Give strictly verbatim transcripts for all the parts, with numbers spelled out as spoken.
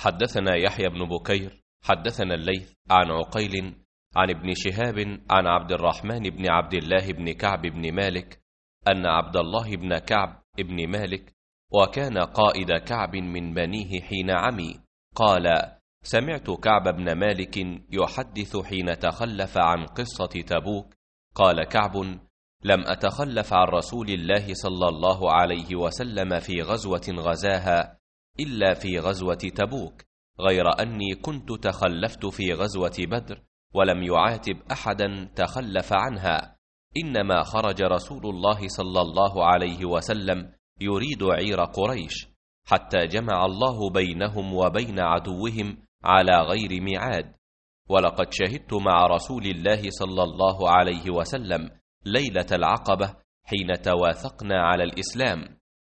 حدثنا يحيى بن بكير حدثنا الليث عن عقيل عن ابن شهاب عن عبد الرحمن بن عبد الله بن كعب بن مالك أن عبد الله بن كعب بن مالك، وكان قائد كعب من بنيه حين عمي، قال: سمعت كعب بن مالك يحدث حين تخلف عن قصة تبوك، قال كعب: لم أتخلف عن رسول الله صلى الله عليه وسلم في غزوة غزاها إلا في غزوة تبوك، غير أني كنت تخلفت في غزوة بدر ولم يعاتب أحدا تخلف عنها، إنما خرج رسول الله صلى الله عليه وسلم يريد عير قريش، حتى جمع الله بينهم وبين عدوهم على غير ميعاد. ولقد شهدت مع رسول الله صلى الله عليه وسلم ليلة العقبة حين تواثقنا على الإسلام،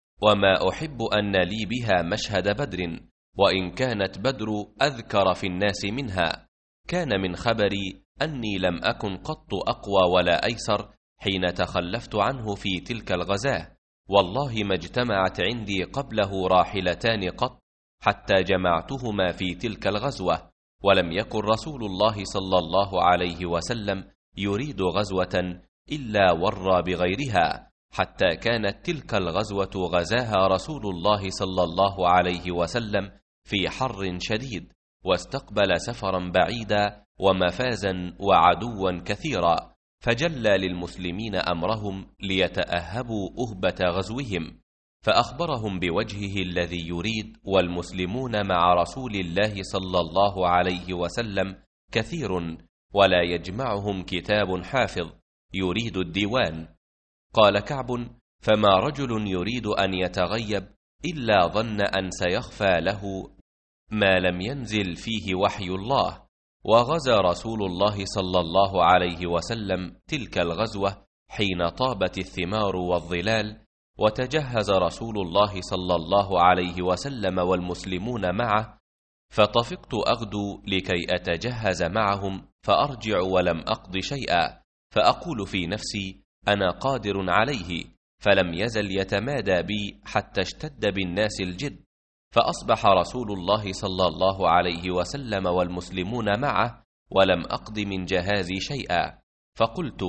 وما أحب أن لي بها مشهد بدر، وإن كانت بدر أذكر في الناس منها. كان من خبري أني لم أكن قط أقوى ولا أيسر حين تخلفت عنه في تلك الغزاة، والله ما اجتمعت عندي قبله راحلتان قط حتى جمعتهما في تلك الغزوة، ولم يكن رسول الله صلى الله عليه وسلم يريد غزوة إلا ورى بغيرها، حتى كانت تلك الغزوة غزاها رسول الله صلى الله عليه وسلم في حر شديد، واستقبل سفرا بعيدا ومفازا وعدوا كثيرا، فجلى للمسلمين أمرهم ليتأهبوا أهبة غزوهم، فأخبرهم بوجهه الذي يريد، والمسلمون مع رسول الله صلى الله عليه وسلم كثير، ولا يجمعهم كتاب حافظ يريد الديوان. قال كعب: فما رجل يريد أن يتغيب إلا ظن أن سيخفى له ما لم ينزل فيه وحي الله. وغزا رسول الله صلى الله عليه وسلم تلك الغزوة حين طابت الثمار والظلال، وتجهز رسول الله صلى الله عليه وسلم والمسلمون معه، فطفقت أغدو لكي أتجهز معهم فأرجع ولم أقض شيئا، فأقول في نفسي: أنا قادر عليه، فلم يزل يتمادى بي حتى اشتد بالناس الجد، فأصبح رسول الله صلى الله عليه وسلم والمسلمون معه ولم أقض من جهازي شيئا، فقلت: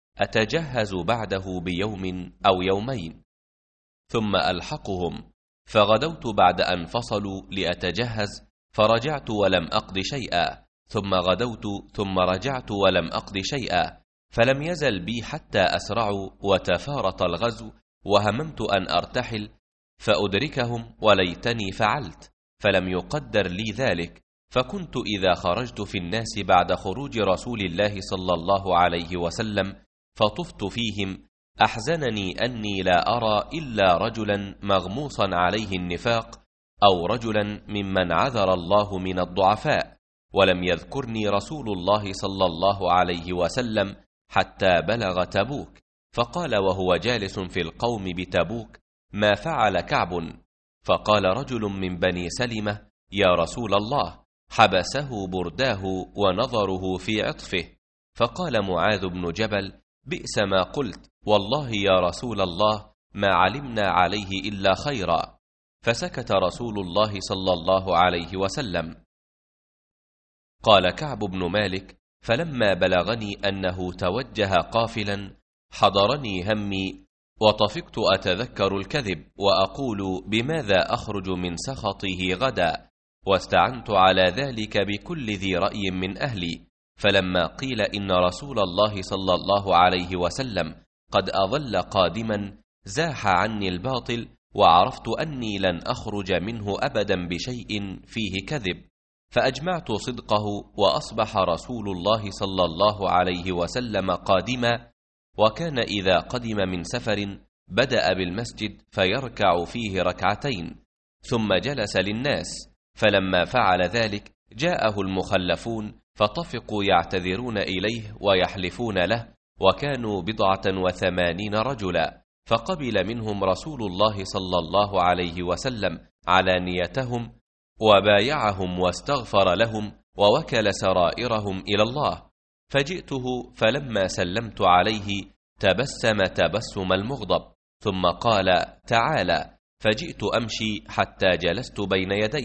أتجهز بعده بيوم أو يومين ثم ألحقهم، فغدوت بعد أن فصلوا لأتجهز، فرجعت ولم أقض شيئا، ثم غدوت ثم رجعت ولم أقض شيئا، فلم يزل بي حتى أسرعوا وتفارط الغزو، وهممت أن أرتحل فأدركهم، وليتني فعلت، فلم يقدر لي ذلك، فكنت إذا خرجت في الناس بعد خروج رسول الله صلى الله عليه وسلم فطفت فيهم، أحزنني أني لا أرى إلا رجلا مغموصا عليه النفاق، أو رجلا ممن عذر الله من الضعفاء، ولم يذكرني رسول الله صلى الله عليه وسلم حتى بلغ تبوك، فقال وهو جالس في القوم بتبوك: ما فعل كعب؟ فقال رجل من بني سلمة: يا رسول الله، حبسه برداه ونظره في عطفه. فقال معاذ بن جبل: بئس ما قلت، والله يا رسول الله ما علمنا عليه إلا خيرا. فسكت رسول الله صلى الله عليه وسلم. قال كعب بن مالك: فلما بلغني أنه توجه قافلا حضرني همي، وطفقت أتذكر الكذب وأقول بماذا أخرج من سخطه غدا، واستعنت على ذلك بكل ذي رأي من أهلي، فلما قيل إن رسول الله صلى الله عليه وسلم قد أظل قادما زاح عني الباطل، وعرفت أني لن أخرج منه أبدا بشيء فيه كذب، فأجمعت صدقه، وأصبح رسول الله صلى الله عليه وسلم قادما، وكان إذا قدم من سفر بدأ بالمسجد فيركع فيه ركعتين، ثم جلس للناس، فلما فعل ذلك جاءه المخلفون فطفقوا يعتذرون إليه ويحلفون له، وكانوا بضعة وثمانين رجلا، فقبل منهم رسول الله صلى الله عليه وسلم علانيتهم وبايعهم واستغفر لهم، ووكل سرائرهم إلى الله. فجئته فلما سلمت عليه تبسم تبسم المغضب، ثم قال: تعالى. فجئت أمشي حتى جلست بين يديه،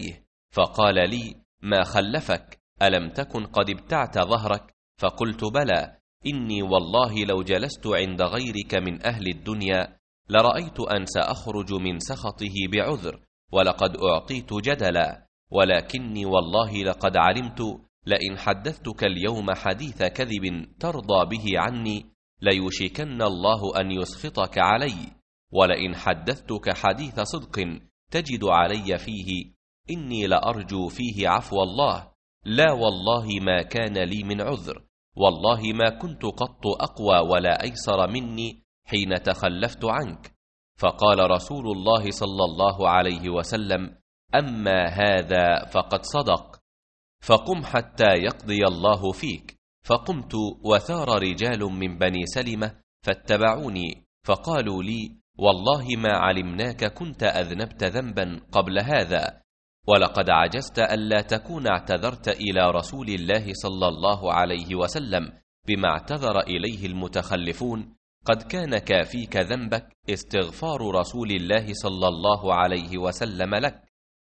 فقال لي: ما خلفك؟ ألم تكن قد ابتعت ظهرك؟ فقلت: بلى، إني والله لو جلست عند غيرك من أهل الدنيا لرأيت أن سأخرج من سخطه بعذر، ولقد أعطيت جدلا، ولكني والله لقد علمت لئن حدثتك اليوم حديث كذب ترضى به عني ليوشكن الله أن يسخطك علي، ولئن حدثتك حديث صدق تجد علي فيه إني لأرجو فيه عفو الله. لا والله ما كان لي من عذر، والله ما كنت قط أقوى ولا أيسر مني حين تخلفت عنك. فقال رسول الله صلى الله عليه وسلم: أما هذا فقد صدق، فقم حتى يقضي الله فيك. فقمت وثار رجال من بني سلمة فاتبعوني، فقالوا لي: والله ما علمناك كنت أذنبت ذنبا قبل هذا، ولقد عجزت ألا تكون اعتذرت إلى رسول الله صلى الله عليه وسلم بما اعتذر إليه المتخلفون، قد كان كافيك ذنبك استغفار رسول الله صلى الله عليه وسلم لك.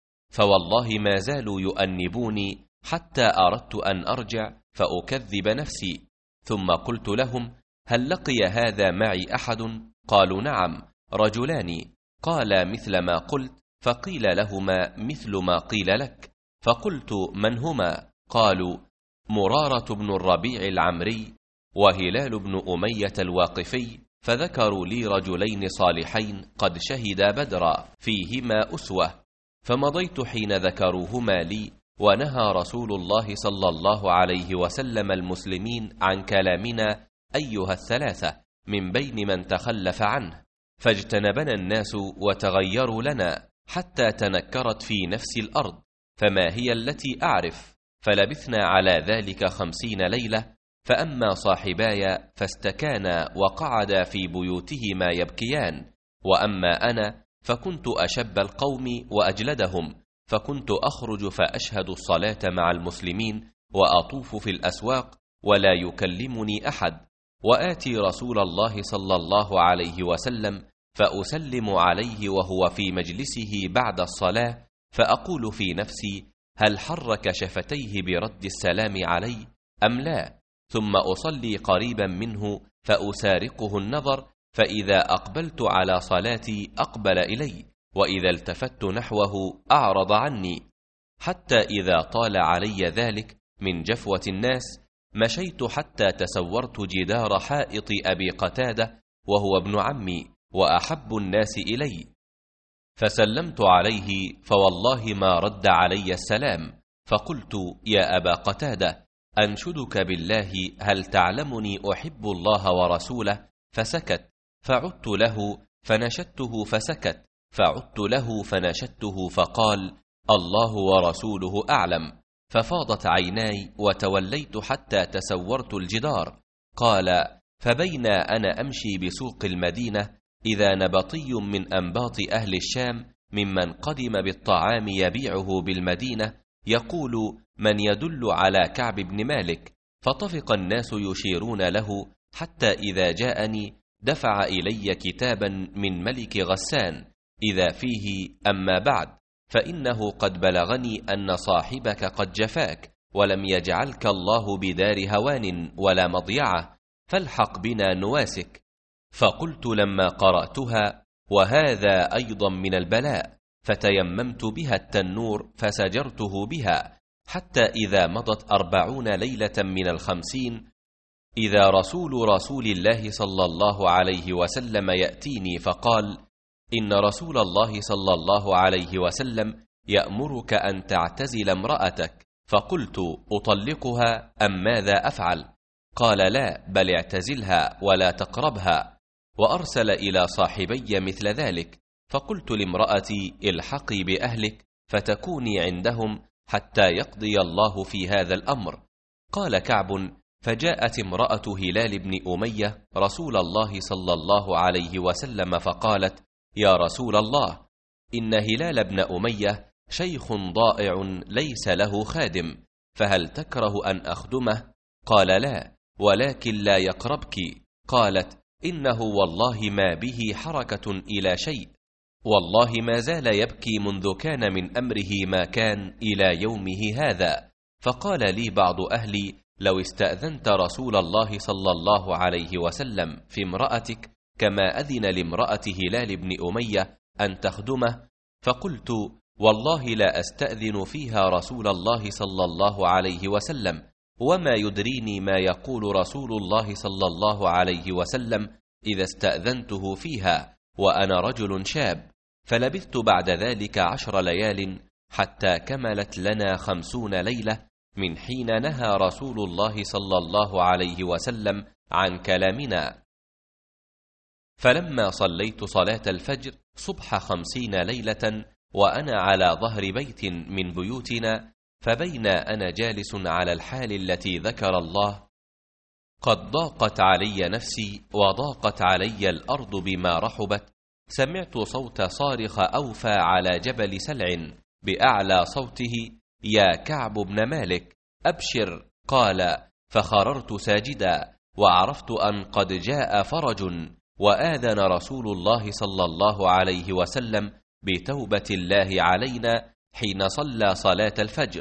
فوالله ما زالوا يؤنبوني حتى أردت أن أرجع فأكذب نفسي، ثم قلت لهم: هل لقي هذا معي أحد؟ قالوا: نعم، رجلان. قال: مثل ما قلت؟ فقيل لهما مثل ما قيل لك. فقلت: من هما؟ قالوا: مرارة بن الربيع العمري وهلال بن أمية الواقفي. فذكروا لي رجلين صالحين قد شهدا بدرا فيهما أسوة، فمضيت حين ذكروهما لي، ونهى رسول الله صلى الله عليه وسلم المسلمين عن كلامنا أيها الثلاثة من بين من تخلف عنه، فاجتنبنا الناس وتغيروا لنا حتى تنكرت في نفس الأرض، فما هي التي أعرف؟ فلبثنا على ذلك خمسين ليلة. فأما صاحباي فاستكانا وقعدا في بيوتهما يبكيان، وأما أنا فكنت أشب القوم وأجلدهم، فكنت أخرج فأشهد الصلاة مع المسلمين وأطوف في الأسواق ولا يكلمني أحد، وآتي رسول الله صلى الله عليه وسلم فأسلم عليه وهو في مجلسه بعد الصلاة، فأقول في نفسي: هل حرك شفتيه برد السلام علي أم لا؟ ثم أصلي قريبا منه فأسارقه النظر، فإذا أقبلت على صلاتي أقبل إلي، وإذا التفت نحوه أعرض عني، حتى إذا طال علي ذلك من جفوة الناس مشيت حتى تسورت جدار حائط أبي قتادة وهو ابن عمي وأحب الناس إلي، فسلمت عليه فوالله ما رد علي السلام. فقلت: يا أبا قتادة، أنشدك بالله هل تعلمني أحب الله ورسوله؟ فسكت، فعدت له فنشدته فسكت، فعدت له فنشدته فقال: الله ورسوله أعلم. ففاضت عيناي وتوليت حتى تسورت الجدار. قال: فبينا أنا أمشي بسوق المدينة إذا نبطي من أنباط أهل الشام ممن قدم بالطعام يبيعه بالمدينة يقول: من يدل على كعب بن مالك؟ فطفق الناس يشيرون له حتى إذا جاءني دفع إلي كتابا من ملك غسان إذا فيه: أما بعد، فإنه قد بلغني أن صاحبك قد جفاك ولم يجعلك الله بدار هوان ولا مضيعة، فالحق بنا نواسك. فقلت لما قرأتها: وهذا أيضا من البلاء، فتيممت بها التنور فسجرته بها، حتى إذا مضت أربعون ليلة من الخمسين إذا رسول رسول الله صلى الله عليه وسلم يأتيني فقال: إن رسول الله صلى الله عليه وسلم يأمرك أن تعتزل امرأتك. فقلت: أطلقها أم ماذا أفعل؟ قال: لا، بل اعتزلها ولا تقربها. وأرسل إلى صاحبي مثل ذلك. فقلت لامرأتي: الحقي بأهلك فتكوني عندهم حتى يقضي الله في هذا الأمر. قال كعب: فجاءت امرأة هلال بن أمية رسول الله صلى الله عليه وسلم فقالت: يا رسول الله، إن هلال بن أمية شيخ ضائع ليس له خادم، فهل تكره أن أخدمه؟ قال: لا، ولكن لا يقربك. قالت: إنه والله ما به حركة إلى شيء، والله ما زال يبكي منذ كان من أمره ما كان إلى يومه هذا. فقال لي بعض أهلي: لو استأذنت رسول الله صلى الله عليه وسلم في امرأتك كما أذن لامرأة هلال بن أمية أن تخدمه، فقلت: والله لا أستأذن فيها رسول الله صلى الله عليه وسلم، وما يدريني ما يقول رسول الله صلى الله عليه وسلم إذا استأذنته فيها وأنا رجل شاب. فلبثت بعد ذلك عشر ليال حتى كملت لنا خمسون ليلة من حين نهى رسول الله صلى الله عليه وسلم عن كلامنا. فلما صليت صلاة الفجر صبح خمسين ليلة وأنا على ظهر بيت من بيوتنا، فبين أنا جالس على الحال التي ذكر الله قد ضاقت علي نفسي وضاقت علي الأرض بما رحبت، سمعت صوت صارخ أوفى على جبل سلع بأعلى صوته: يا كعب بن مالك أبشر. قال: فخررت ساجدا، وعرفت أن قد جاء فرج، وآذن رسول الله صلى الله عليه وسلم بتوبة الله علينا حين صلى صلاة الفجر.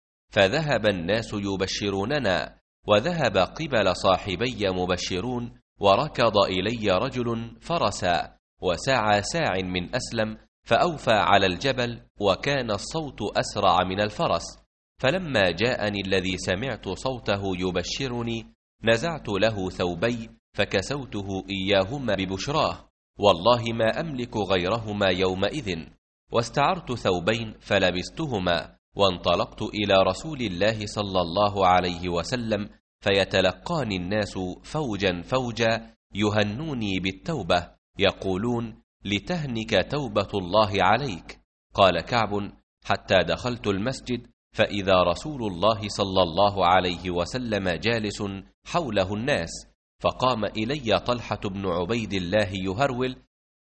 فذهب الناس يبشروننا، وذهب قبل صاحبي مبشرون، وركض إلي رجل فرسا وسعى ساع من أسلم فأوفى على الجبل، وكان الصوت أسرع من الفرس. فلما جاءني الذي سمعت صوته يبشرني نزعت له ثوبي فكسوته إياهما ببشراه، والله ما أملك غيرهما يومئذ، واستعرت ثوبين فلبستهما، وانطلقت إلى رسول الله صلى الله عليه وسلم، فيتلقاني الناس فوجا فوجا يهنوني بالتوبة، يقولون: لتهنك توبة الله عليك. قال كعب: حتى دخلت المسجد فإذا رسول الله صلى الله عليه وسلم جالس حوله الناس، فقام إلي طلحة بن عبيد الله يهرول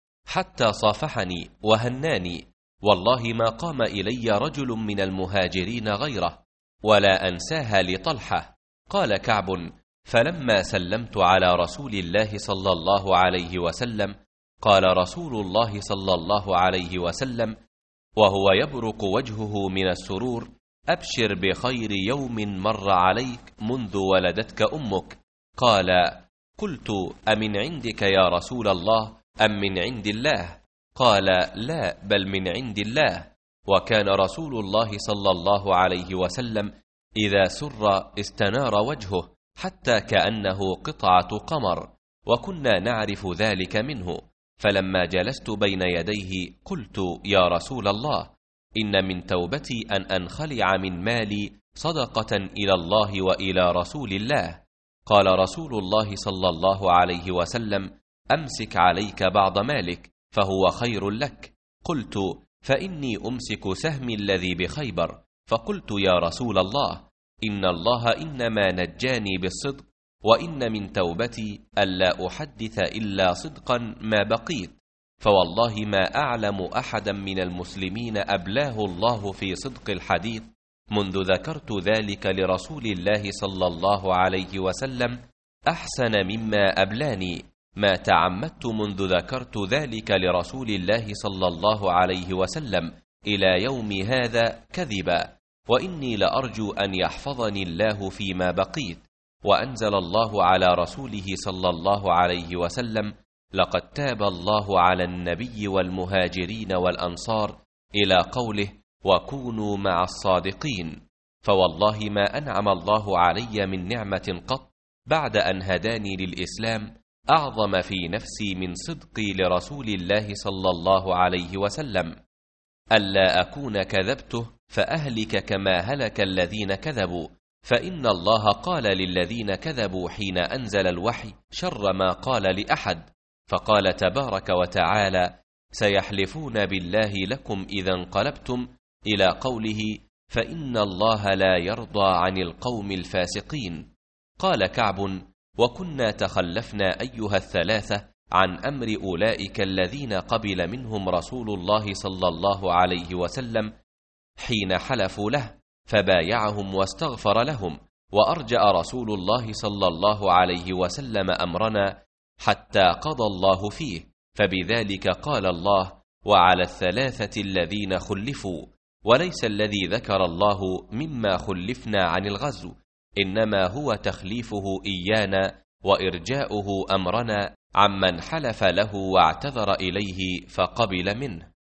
حتى صافحني وهناني، والله ما قام إلي رجل من المهاجرين غيره، ولا أنساها لطلحة. قال كعب: فلما سلمت على رسول الله صلى الله عليه وسلم قال رسول الله صلى الله عليه وسلم وهو يبرق وجهه من السرور: أبشر بخير يوم مر عليك منذ ولدتك أمك. قال: قلت: أمن عندك يا رسول الله أم من عند الله؟ قال: لا، بل من عند الله. وكان رسول الله صلى الله عليه وسلم إذا سر استنار وجهه حتى كأنه قطعة قمر، وكنا نعرف ذلك منه. فلما جلست بين يديه قلت: يا رسول الله، إن من توبتي أن أنخلع من مالي صدقة إلى الله وإلى رسول الله. قال رسول الله صلى الله عليه وسلم: أمسك عليك بعض مالك فهو خير لك. قلت: فإني أمسك سهمي الذي بخيبر. فقلت: يا رسول الله، إن الله إنما نجاني بالصدق، وإن من توبتي ألا أحدث إلا صدقا ما بقيت، فوالله ما أعلم أحدا من المسلمين أبلاه الله في صدق الحديث منذ ذكرت ذلك لرسول الله صلى الله عليه وسلم أحسن مما أبلاني، ما تعمدت منذ ذكرت ذلك لرسول الله صلى الله عليه وسلم إلى يوم هذا كذبا، وإني لأرجو أن يحفظني الله فيما بقيت. وأنزل الله على رسوله صلى الله عليه وسلم: لقد تاب الله على النبي والمهاجرين والأنصار، إلى قوله: وكونوا مع الصادقين. فوالله ما أنعم الله علي من نعمة قط بعد أن هداني للإسلام أعظم في نفسي من صدقي لرسول الله صلى الله عليه وسلم، ألا أكون كذبته فأهلك كما هلك الذين كذبوا. فإن الله قال للذين كذبوا حين أنزل الوحي شر ما قال لأحد، فقال تبارك وتعالى: سيحلفون بالله لكم إذا انقلبتم، إلى قوله: فإن الله لا يرضى عن القوم الفاسقين. قال كعب: وكنا تخلفنا أيها الثلاثة عن أمر أولئك الذين قبل منهم رسول الله صلى الله عليه وسلم حين حلفوا له، فبايعهم واستغفر لهم، وأرجأ رسول الله صلى الله عليه وسلم أمرنا حتى قضى الله فيه، فبذلك قال الله: وعلى الثلاثة الذين خلفوا، وليس الذي ذكر الله مما خلفنا عن الغزو، إنما هو تخليفه إيانا وإرجاؤه أمرنا عمن حلف له واعتذر إليه فقبل منه.